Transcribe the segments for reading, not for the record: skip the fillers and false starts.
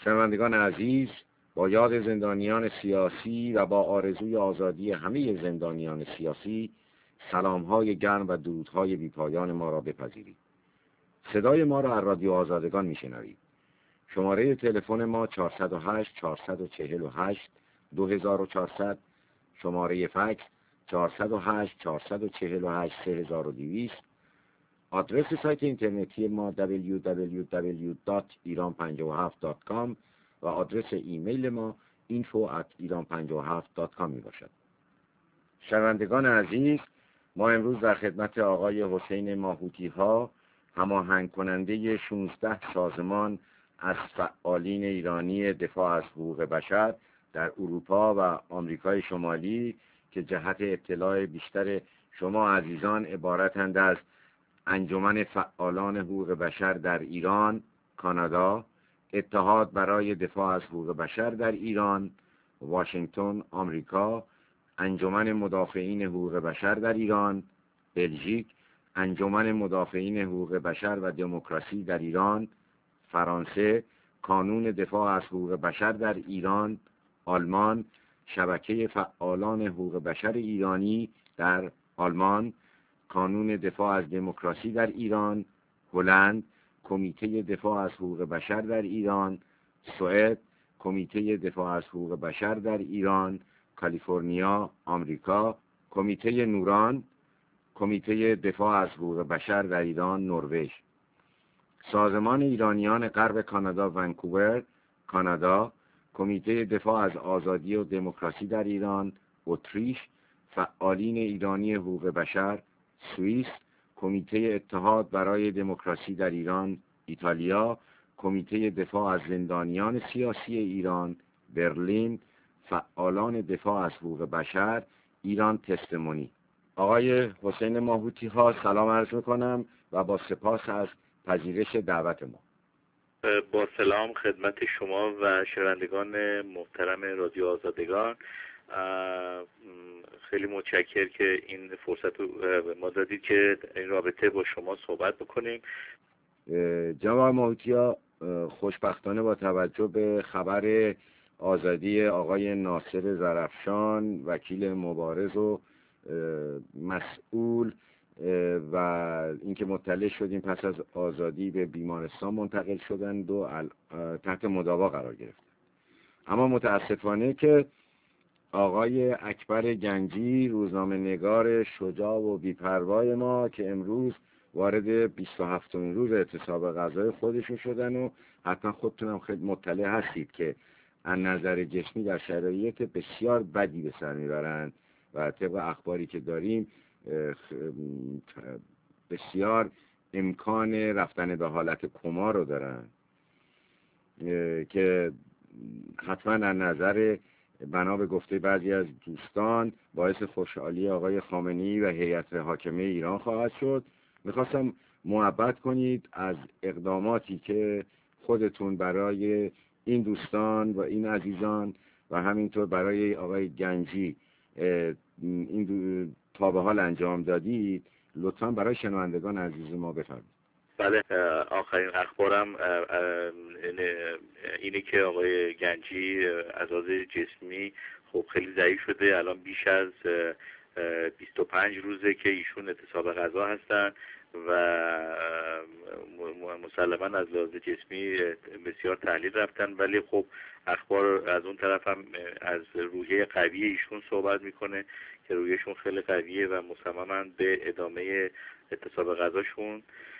شنوندگان عزیز، با یاد زندانیان سیاسی و با آرزوی آزادی همه زندانیان سیاسی، سلام‌های گرم و درودهای بی‌پایان ما را بپذیرید. صدای ما را از رادیو آزادگان می‌شنوید. شماره تلفن ما 408 448 2400، شماره فکس 408 448 3200. آدرس سایت اینترنتی ما www.iran57.com و آدرس ایمیل ما info@iran57.com می باشد. شنوندگان عزیز، ما امروز در خدمت آقای حسین ماهوتی ها، هماهنگ کننده 16 سازمان از فعالین ایرانی دفاع از حقوق بشر در اروپا و آمریکای شمالی که جهت اطلاع بیشتر شما عزیزان عبارتند از انجمن فعالان حقوق بشر در ایران، کانادا، اتحاد برای دفاع از حقوق بشر در ایران، واشنگتن، آمریکا، انجمن مدافعین حقوق بشر در ایران، بلژیک، انجمن مدافعین حقوق بشر و دموکراسی در ایران، فرانسه، کانون دفاع از حقوق بشر در ایران، آلمان، شبکه فعالان حقوق بشر ایرانی در آلمان، کانون دفاع از دموکراسی در ایران، هلند، کمیته دفاع از حقوق بشر در ایران، سوئد، کمیته دفاع از حقوق بشر در ایران، کالیفرنیا، آمریکا، کمیته نوران، کمیته دفاع از حقوق بشر در ایران، نروژ. سازمان ایرانیان غرب کانادا، ونکوور، کانادا، کمیته دفاع از آزادی و دموکراسی در ایران، اتریش، فعالین ایرانی حقوق بشر، سوئیس، کمیته اتحاد برای دموکراسی در ایران، ایتالیا، کمیته دفاع از زندانیان سیاسی ایران، برلین، فعالان دفاع از حقوق بشر، ایران تستمونی. آقای حسین ماهوتی ها، سلام عرض میکنم و با سپاس از پذیرش دعوت ما. با سلام خدمت شما و شنوندگان محترم رادیو آزادگان. خیلی متشکرم که این فرصت رو ما دادید که این رابطه با شما صحبت بکنیم. جناب ماهوتی، خوشبختانه با توجه به خبر آزادی آقای ناصر زرافشان، وکیل مبارز و مسئول، و اینکه مطلع شدیم پس از آزادی به بیمارستان منتقل شدند و تحت مداوا قرار گرفتند. اما متاسفانه که آقای اکبر گنجی، روزنامه نگار شجاع و بی‌پروای ما که امروز وارد 27مین روز اعتصاب غذای خودشون شدن و حتما خودتونم خیلی مطلع هستید که از نظر جسمی در شرایط بسیار بدی به سر میبرند و طبق اخباری که داریم بسیار امکان رفتن به حالت کما رو دارن که حتما از نظر بنا به گفته بعضی از دوستان باعث خوشحالی آقای خامنه‌ای و هیئت حاکمه ایران خواهد شد. میخواستم محبت کنید از اقداماتی که خودتون برای این دوستان و این عزیزان و همینطور برای آقای گنجی این تا به حال انجام دادید، لطفا برای شنوندگان عزیز ما بفرمایید. بله، آخرین اخبارم اینه که آقای گنجی از لحاظ جسمی خب خیلی ضعیف شده. الان بیش از 25 روزه که ایشون اعتصاب غذا هستن و مسلما از لحاظ جسمی بسیار تحلیل رفتن، ولی خب اخبار از اون طرف هم از روحیه قوی ایشون صحبت میکنه که روحیهشون خیلی قویه و مصمما به ادامه اعتصاب غذاشون.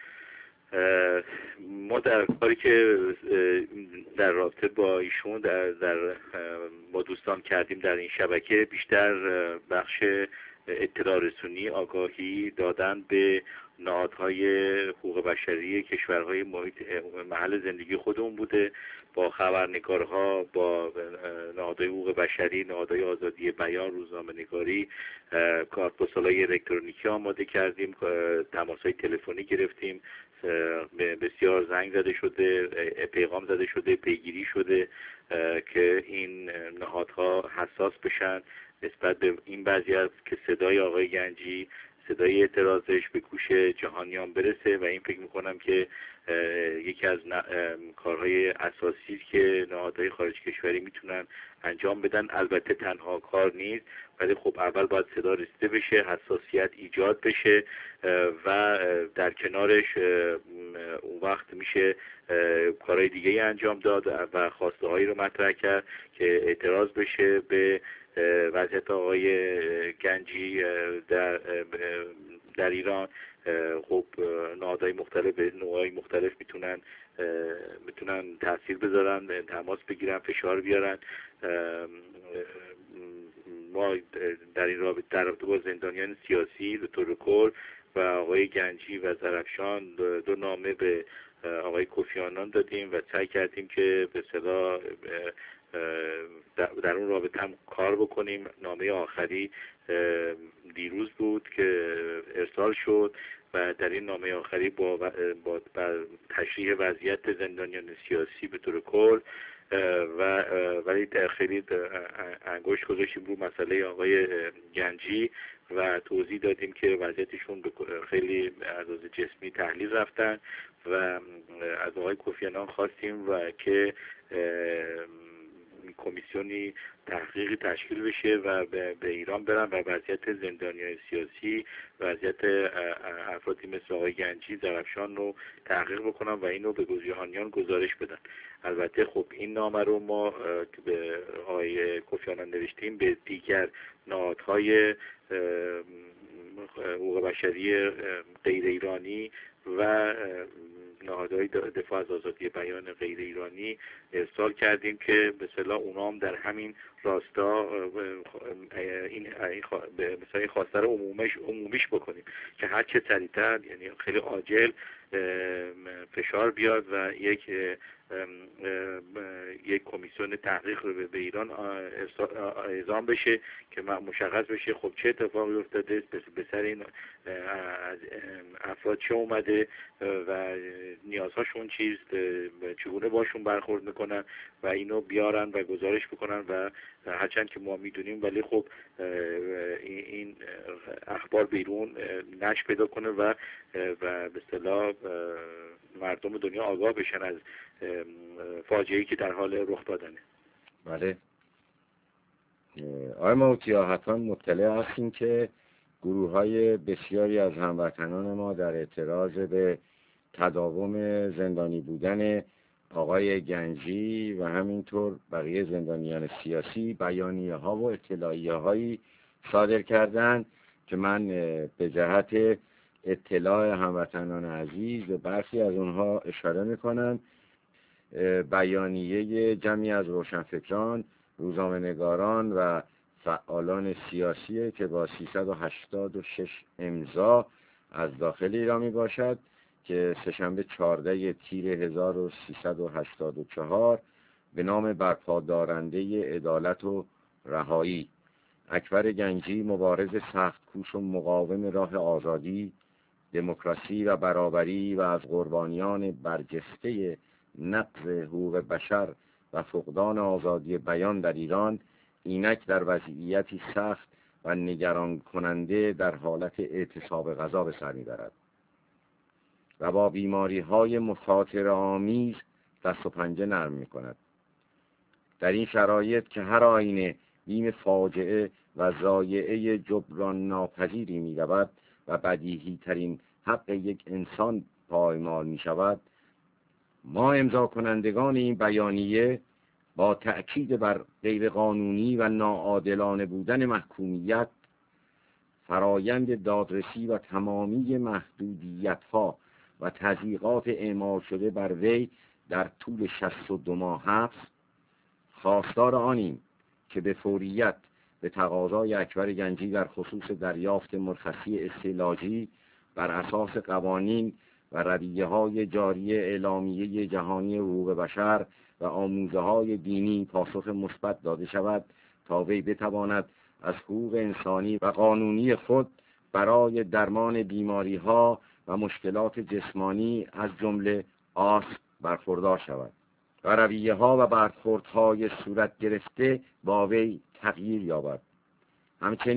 ما در کاری که در رابطه با ایشون با دوستان کردیم در این شبکه، بیشتر بخش اطلاع رسونی، آگاهی دادن به نهادهای حقوق بشری کشورهای محل زندگی خودمون بوده، با خبرنگارها، با نهادهای حقوق بشری، نهادهای آزادی بیان، روزنامه نگاری، کارت‌پست‌های الکترونیکی آماده کردیم، تماس‌های تلفنی گرفتیم، بسیار زنگ زده شده، پیغام زده شده، پیگیری شده که این نهادها حساس بشن نسبت به این وضعیت که صدای آقای گنجی صدای اعتراضش به گوش جهانیان برسه و این فکر میکنم که یکی از کارهای اساسی که نهادهای خارج کشوری میتونن انجام بدن. البته تنها کار نیست، ولی خب اول باید صدا رسیده بشه، حساسیت ایجاد بشه و در کنارش اون وقت میشه کارهای دیگه انجام داد و خواسته هایی رو مطرح کرد که اعتراض بشه به وضعیت آقای گنجی در ایران. خب نهادهای مختلف به نوعهای مختلف میتونن تاثیر بذارن، تماس بگیرن، فشار بیارن. ما در این رابطه با زندانیان سیاسی به طور کل و آقای گنجی و زرافشان دو نامه به آقای کوفی آنان دادیم و سعی کردیم که به اصطلاح در اون رابطه هم کار بکنیم. نامه آخری دیروز بود که ارسال شد و در این نامه آخری با تشریح وضعیت زندانیان سیاسی به طور کل ولی خیلی انگشت گذاشتیم رو مسئله آقای گنجی و توضیح دادیم که وضعیتشون خیلی از لحاظ جسمی تحلیل رفتن و از آقای کوفی آنان خواستیم و که کمیسیونی تحقیقی تشکیل بشه و به ایران برن و وضعیت زندانیان سیاسی، وضعیت افرادی مثل آقای گنجی، زرافشان رو تحقیق بکنن و اینو به جهانیان گزارش بدن. البته خب این نامه رو ما به آقای کوفی آنان نوشتیم، به دیگر نهادهای حقوق بشری غیر ایرانی و نهادهای دفاع از آزادی بیان غیر ایرانی ارسال کردیم که به اصطلاح اونا هم در همین راستا این مثلا خواسته رو عمومیش بکنیم که هر چه سریعتر، یعنی خیلی عاجل فشار بیاد و یک کمیسیون تحقیق رو به ایران اعزام بشه که مشخص بشه خب چه اتفاقی افتاده، به سر این افراد چه اومده و نیازهاشون چیست، چگونه باشون برخورد میکنن و اینو بیارن و گزارش بکنن و هرچند که ما میدونیم ولی خب این اخبار بیرون نشر پیدا کنه و به اصطلاح مردم دنیا آگاه بشن از فاجعه‌ای که در حال رخ دادنه. بله. آقای ماهوتیا حتما مطلع هستیم که گروه‌های بسیاری از هموطنان ما در اعتراض به تداوم زندانی بودن آقای گنجی و همینطور بقیه زندانیان سیاسی بیانیه‌ها و اطلاعیه‌هایی صادر کردند که من به جهت اطلاع هموطنان عزیز به برخی از اونها اشاره میکنم. بیانیه جمعی از روشنفکران، روزنامه‌نگاران و فعالان سیاسی که با 386 امضا از داخل ایران می باشد که سه‌شنبه 14 تیر 1384 به نام برپادارنده عدالت و رهایی اکبر گنجی، مبارز سخت‌کوش و مقاوم راه آزادی، دموکراسی و برابری و از قربانیان برجسته نقض حقوق بشر و فقدان آزادی بیان در ایران، اینک در وضعیتی سخت و نگران کننده در حالت اعتصاب غذا به سر می‌برد و با بیماری‌های مخاطره آمیز دست و پنجه نرم می‌کند. در این شرایط که هر آینه بیم فاجعه و ضایعه جبران ناپذیری می‌رود و بدیهی ترین حق یک انسان پایمال می‌شود، ما امضا کنندگان این بیانیه با تأکید بر غیرقانونی و ناعادلانه بودن محکومیت، فرایند دادرسی و تمامی محدودیت‌ها و تضییقات اعمال شده بر وی در طول 62 ماه حبس، خواستار آنیم که به فوریت به تقاضای اکبر گنجی در خصوص دریافت مرخصی استعلاجی بر اساس قوانین و رویه‌های جاری اعلامیه جهانی حقوق بشر و آموزه‌های دینی پاسخ مثبت داده شود تا وی بتواند از حقوق انسانی و قانونی خود برای درمان بیماری‌ها و مشکلات جسمانی از جمله آسم برخوردار شود و رویه‌ها و برخوردهای صورت گرفته با وی تغییر یابد. همچنین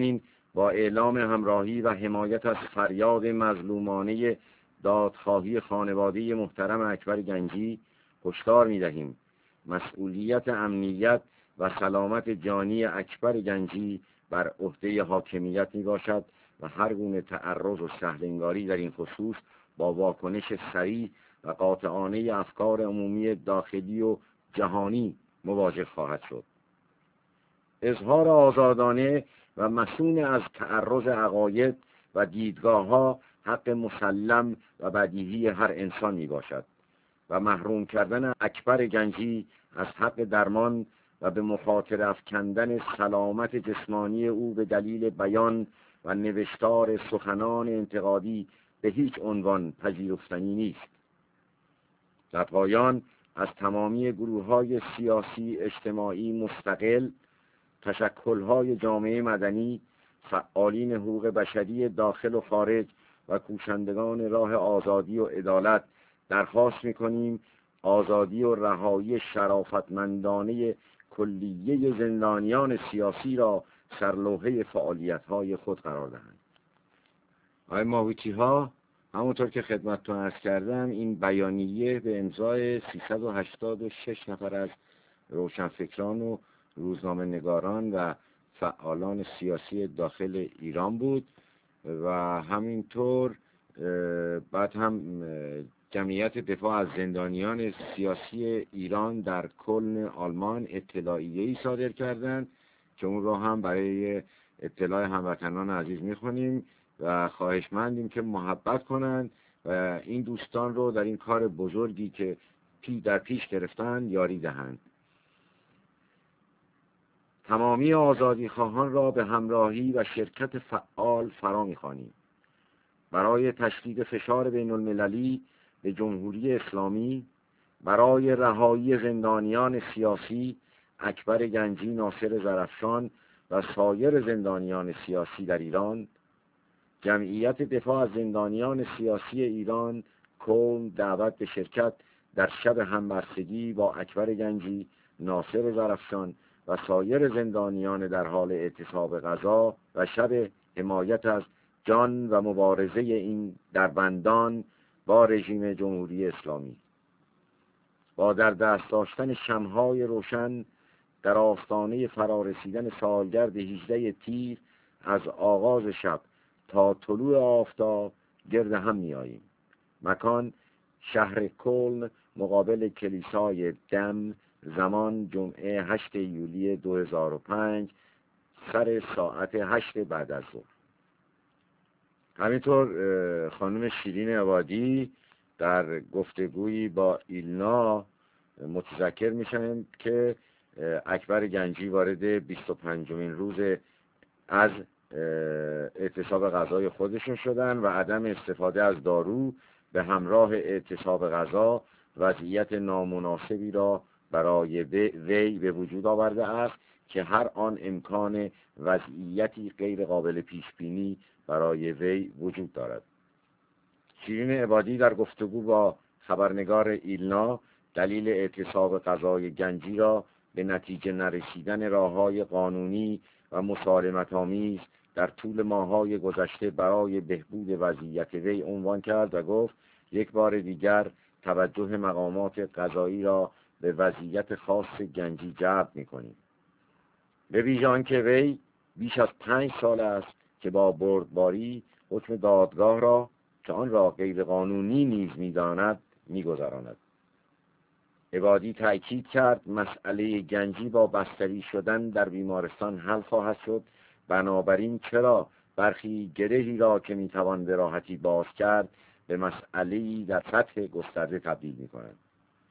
با اعلام همراهی و حمایت از فریاد مظلومانه دادخواهی خانواده محترم اکبر گنجی هشدار می‌دهیم مسئولیت امنیت و سلامت جانی اکبر گنجی بر عهده حاکمیت میباشد و هر گونه تعرض و سهل‌انگاری در این خصوص با واکنش سریع و قاطعانه افکار عمومی داخلی و جهانی مواجه خواهد شد. اظهار آزادانه و مصون از تعرض عقاید و دیدگاه‌ها حق مسلم و بدیهی هر انسان میباشد و محروم کردن اکبر گنجی از حق درمان و به مخاطره افکندن سلامت جسمانی او به دلیل بیان و نوشتار سخنان انتقادی به هیچ عنوان پذیرفتنی نیست. در پایان از تمامی گروه‌های سیاسی اجتماعی مستقل، تشکل‌های جامعه مدنی، فعالین حقوق بشری داخل و خارج و کوشندگان راه آزادی و عدالت درخواست می‌کنیم آزادی و رهایی شرافتمندانه کلیه زندانیان سیاسی را سرلوحه فعالیت‌های خود قرار دهند. آقای ماهوتی‌ها، همونطور که خدمتتون عرض کردم، این بیانیه به امضای 386 نفر از روشنفکران و روزنامه نگاران و فعالان سیاسی داخل ایران بود و همینطور بعد هم جمعیت دفاع از زندانیان سیاسی ایران در کلن آلمان اطلاعیه‌ای صادر کردند که اون رو هم برای اطلاع هموطنان عزیز میخونیم و خواهشمندیم که محبت کنند و این دوستان رو در این کار بزرگی که در پیش گرفتن یاری دهند. تمامی آزادی خواهان را به همراهی و شرکت فعال فرا می‌خوانیم برای تشدید فشار بین المللی به جمهوری اسلامی برای رهایی زندانیان سیاسی اکبر گنجی، ناصر زرافشان و سایر زندانیان سیاسی در ایران. جمعیت دفاع از زندانیان سیاسی ایران کلن دعوت به شرکت در شب همبستگی با اکبر گنجی، ناصر زرافشان و سایر زندانیان در حال اعتصاب غذا و شب حمایت از جان و مبارزه این دربندان با رژیم جمهوری اسلامی. با در دست داشتن شمع‌های روشن در آستانه فرارسیدن سالگرد 18 تیر از آغاز شب تا طلوع آفتاب گرد هم می‌آییم. مکان شهر کلن مقابل کلیسای دم. زمان جمعه 8 یولی 2005 سر ساعت 8 بعد از ظهر. همینطور خانم شیرین عبادی در گفتگویی با ایلنا متذکر میشن که اکبر گنجی وارد 25مین روز از اعتصاب غذای خودشون شدن و عدم استفاده از دارو به همراه اعتصاب غذا وضعیت نامناسبی را برای وی به وجود آورده است که هر آن امکان وضعیتی غیر قابل پیش بینی برای وی وجود دارد. شیرین عبادی در گفتگو با خبرنگار ایلنا دلیل اعتصاب غذای گنجی را به نتیجه نرسیدن راه‌های قانونی و مسالمت‌آمیز در طول ماه‌های گذشته برای بهبود وضعیت وی عنوان کرد و گفت یک بار دیگر توجه مقامات قضایی را به وضعیت خاص گنجی جلب می‌کنیم. به ویژه آنکه وی بیش از 5 سال است که با بردباری حکم دادگاه را که آن را غیر قانونی نیز می‌داند می‌گذراند. عبادی تأکید کرد مسئله گنجی با بستری شدن در بیمارستان حل خواهد شد، بنابراین چرا برخی گرهی را که میتوان به راحتی باز کرد به مسئله‌ای در سطح گسترده تبدیل میکنند.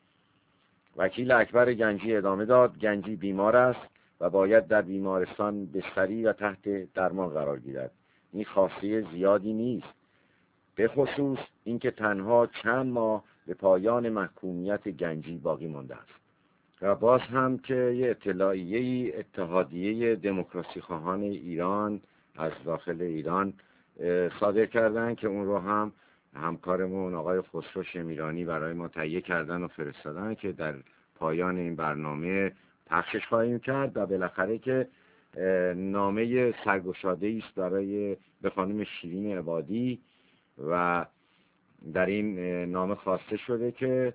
وکیل اکبر گنجی ادامه داد گنجی بیمار است و باید در بیمارستان بستری و تحت درمان قرار گیرد. این خاصیه زیادی نیست، به خصوص اینکه تنها چند ماه به پایان محکومیت گنجی باقی مانده است. و باز هم که یه اطلاعیه‌ای اتحادیه دموکراسی خواهان ایران از داخل ایران صادر کردن که اون رو هم همکارمون آقای خسرو شمیرانی برای ما تهیه کردن و فرستادن که در پایان این برنامه پخشش خواهیم کرد و بالاخره که نامه سرگشاده است برای به خانم شیرین عبادی و در این نامه خواسته شده که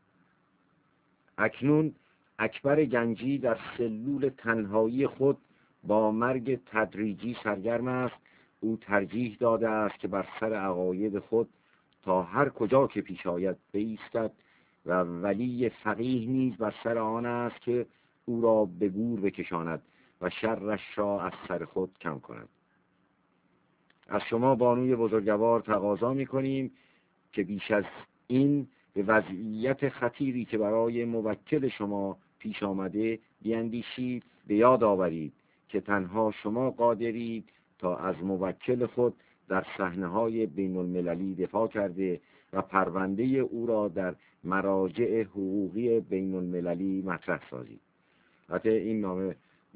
اکنون اکبر گنجی در سلول تنهایی خود با مرگ تدریجی سرگرم است. او ترجیح داده است که بر سر عقاید خود تا هر کجا که پیش آید بایستد و ولی فقیه نیز بر سر آن است که او را به گور بکشاند و شرش را از سر خود کم کند. از شما بانوی بزرگوار تقاضا می‌کنیم که بیش از این به وضعیت خطیری که برای موکل شما پیش آمده بیندیشید. به یاد آورید که تنها شما قادرید تا از موکل خود در صحنه‌های بین المللی دفاع کرده و پرونده او را در مراجع حقوقی بین المللی مطرح سازید. حتی این نامه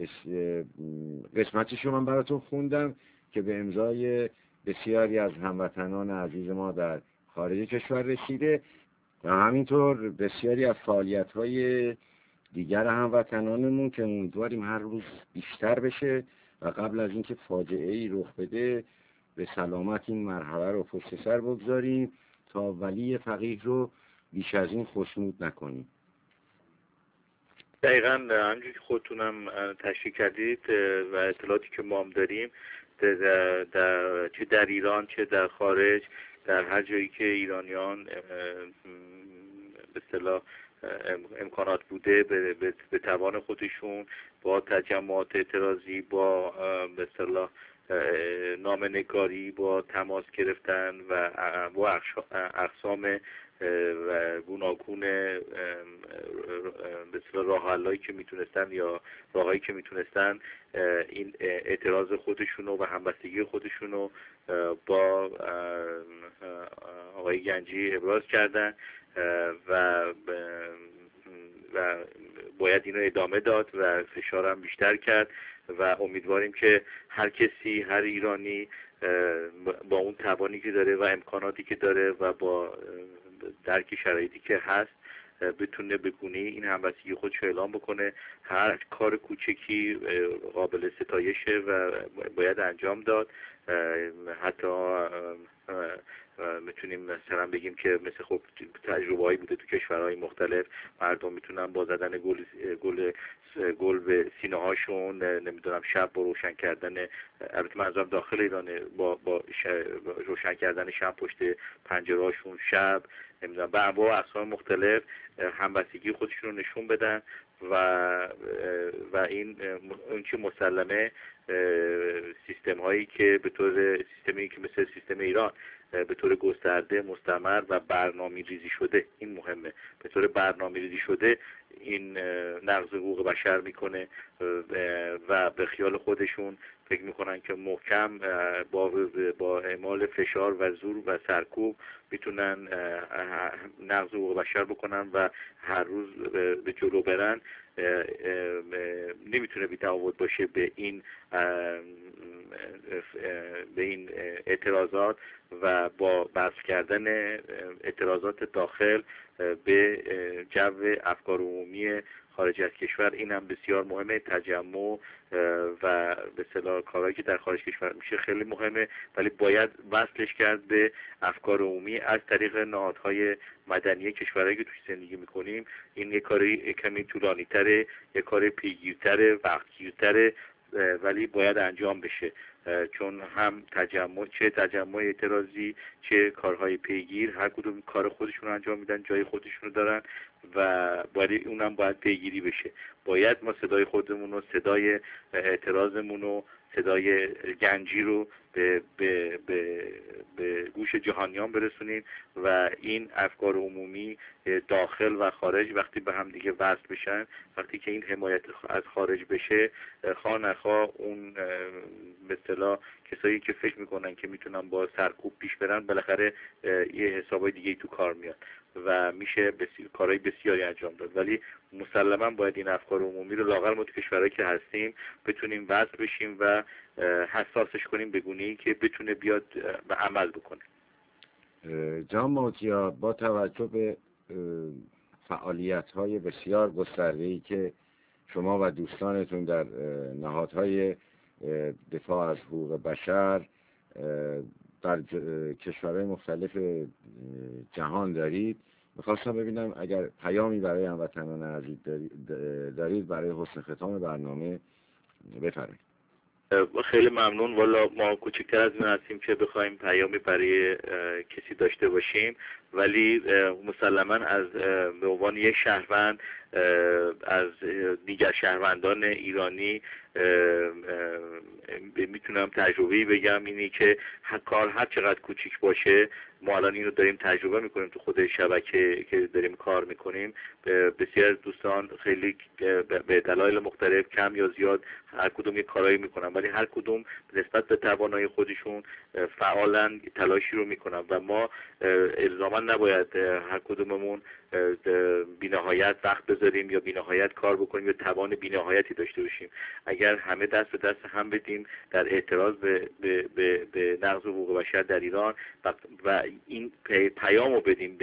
قسمتشو من براتون خوندم که به امضای بسیاری از هموطنان عزیز ما در خارج کشور رسیده و همینطور بسیاری از فعالیت‌های دیگر هموطنانمون که امیدواریم هر روز بیشتر بشه و قبل از اینکه فاجعه‌ای رخ بده به سلامت این مرحله رو پشت سر بگذاریم تا ولی فقیه رو بیش از این خوشنود نکنیم. دقیقاً همونجوری که خودتونم تشریح کردید و اطلاعاتی که ما هم داریم چه در ایران چه در خارج، در هر جایی که ایرانیان به اصطلاح امکانات بوده به توان خودشون با تجمعات اعتراضی، با به اصطلاح نامه‌نگاری، با تماس گرفتن و با اقسام و گوناگون به اصطلاح راه‌حل‌هایی که میتونستن یا راهایی که میتونستن این اعتراض خودشونو و همبستگی خودشونو با آقای گنجی ابراز کردن و باید اینو ادامه داد و فشارم بیشتر کرد و امیدواریم که هر کسی، هر ایرانی با اون توانی که داره و امکاناتی که داره و با درک شرایطی که هست بتونه به گونه‌ای این همبستگی خودش رو اعلام بکنه. هر کار کوچکی قابل ستایشه و باید انجام داد. حتی میتونیم مثلا بگیم که مثل خب تجربه‌ای بوده تو کشورهای مختلف، مردم میتونن با زدن گل به سینه هاشون، نمیدونم شب با روشن کردن، البته منظورم داخل ایرانه، با روشن کردن شب پشت پنجره هاشون شب، نمیدونم به انواع اقسام مختلف همبستگی خودشون رو نشون بدن و این چه مسلمه سیستم هایی که به طور سیستمی که مثل سیستم ایران به طور گسترده، مستمر و برنامه‌ریزی شده، این مهمه، به طور برنامه‌ریزی شده این نقض حقوق بشر میکنه و به خیال خودشون فکر میکنن که محکم با اعمال فشار و زور و سرکوب میتونن نقض حقوق بشر بکنن و هر روز به جلو برن. نمیتونه بی‌تفاوت باشه به این اعتراضات و با بحث کردن اعتراضات داخل به جو افکار عمومی خارج از کشور. این هم بسیار مهمه. تجمع و به اصطلاح کارهایی که در خارج کشور میشه خیلی مهمه، ولی باید وصلش کرد به افکار عمومی از طریق نهادهای مدنی کشورهایی که توش زندگی میکنیم. این یک کاری کمی طولانی تره، یک کار پیگیرتره، وقتگیرتره، ولی باید انجام بشه، چون هم چه تجمع اعتراضی چه کارهای پیگیر هر کدوم کار خودشون رو انجام میدن، جای خودشون رو دارن و باید اونم باید پیگیری بشه. باید ما صدای خودمون رو، صدای اعتراضمون رو، صدای گنجی رو به گوش جهانیان برسونیم و این افکار عمومی داخل و خارج وقتی به هم دیگه وصل بشن، وقتی که این حمایت از خارج بشه، خواه نخواه اون به اصطلاح کسایی که فکر میکنن که میتونن با سرکوب پیش برن بالاخره یه حسابای دیگه تو کار میاد و میشه کارهای بسیاری انجام داد. ولی مسلما باید این افکار عمومی رو لااقل ما تو کشورهایی که هستیم بتونیم وصل بشیم و حساسش کنیم به گونه‌ای که بتونه بیاد به عمل بکنه. جان موتیا، با توجه به فعالیت‌های بسیار گسترده‌ای که شما و دوستانتون در نهادهای دفاع از حقوق بشر در کشورهای مختلف جهان دارید. میخواستم ببینم اگر پیامی برای هموطنان عزیز دارید برای حسن ختام برنامه بفرمایید. خیلی ممنون. والا ما کوچکتر از این هستیم که بخوایم پیامی برای کسی داشته باشیم، ولی مسلما از به عنوان یک شهروند از دیگر شهروندان ایرانی میتونم تجربه‌ای بگم، اینی که کار هر چقدر کوچیک باشه، ما الان اینو داریم تجربه میکنیم تو خود شبکه که داریم کار میکنیم. بسیار از دوستان خیلی به دلایل مختلف کم یا زیاد هر کدوم یک کارایی میکنن، ولی هر کدوم نسبت به توانایی خودشون فعالا تلاشی رو میکنن و ما الزاما نباید هر کدوممون بی‌نهایت وقت بذاریم یا بی‌نهایت کار بکنیم یا توان بی‌نهایتی داشته باشیم. اگر همه دست به دست هم بدیم در اعتراض به نقض حقوق بشر در ایران و این پیامو بدیم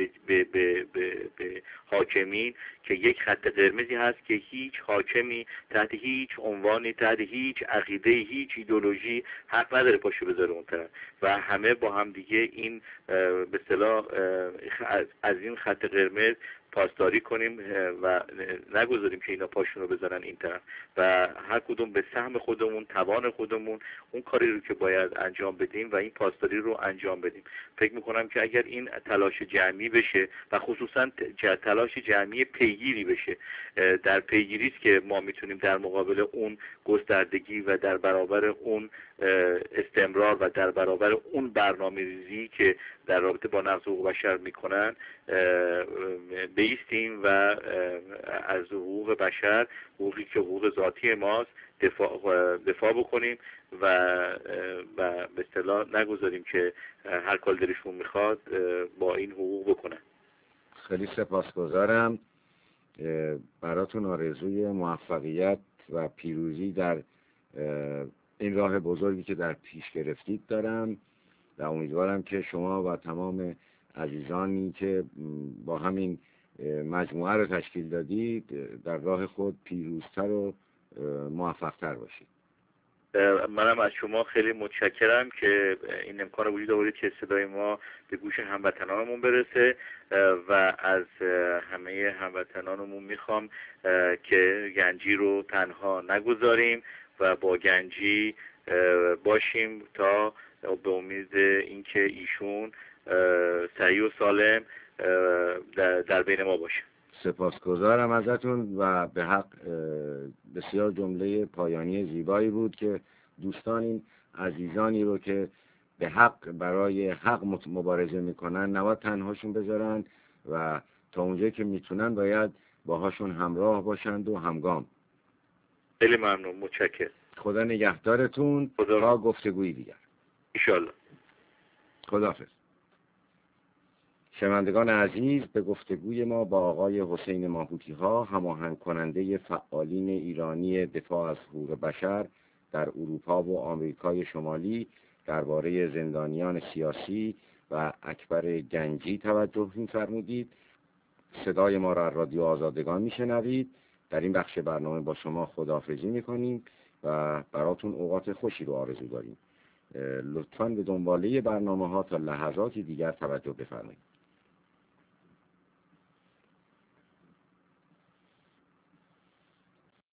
به حاکمین که یک خط قرمزی هست که هیچ حاکمی تحت هیچ عنوانی، تحت هیچ عقیده، هیچ ایدئولوژی حق نداره پاشو بذاره اون طرف و همه با هم دیگه این به اصطلاح از این خط قرمز پاسداری کنیم و نگذاریم که اینا پاشون رو بزنن این طرف و هر کدوم به سهم خودمون، توان خودمون اون کاری رو که باید انجام بدیم و این پاسداری رو انجام بدیم. فکر میکنم که اگر این تلاش جمعی بشه و خصوصا تلاش جمعی پیگیری بشه، در پیگیری است که ما میتونیم در مقابل اون گستردگی و در برابر اون استمرار و در برابر اون برنامه‌ریزی که در رابطه با نقض حقوق بشر میکنن بایستیم و از حقوق بشر، حقوقی که حقوق ذاتی ماست، دفاع بکنیم و به اصطلاح نگذاریم که هر کار دلشون میخواد با این حقوق بکنن. خیلی سپاسگزارم. براتون آرزوی موفقیت و پیروزی در این راه بزرگی که در پیش گرفتید دارم و امیدوارم که شما و تمام عزیزانی که با همین مجموعه رو تشکیل دادید در راه خود پیروزتر و موفقتر باشید. منم از شما خیلی متشکرم که این امکان وجود آورید که صدای ما به گوش هموطنانمون برسه و از همه هموطنانمون میخوام که گنجی رو تنها نگذاریم و با گنجی باشیم تا به امید اینکه ایشون صحیح و سالم در بین ما باشه. سپاسگزارم ازتون و به حق بسیار جمله پایانی زیبایی بود که دوستان این عزیزانی رو که به حق برای حق مبارزه میکنن نباید تنهاشون بذارن و تا اونجایی که میتونن باید باهاشون همراه باشند و همگام. خیلی ممنون، متشکرم. خدا نگهدارتون. تا گفتگویی دیگر انشالله. خداحافظ. شنوندگان عزیز، به گفتگوی ما با آقای حسین ماهوتی ها، هماهنگ کننده فعالین ایرانی دفاع از حقوق بشر در اروپا و آمریکای شمالی درباره زندانیان سیاسی و اکبر گنجی توجه می‌فرمودید. صدای ما را رادیو آزادگان میشنوید. در این بخش برنامه با شما خداحافظی میکنیم و براتون اوقات خوشی رو آرزو داریم. لطفاً به دنباله برنامه ها تا لحظاتی دیگر توجه بفرمایید.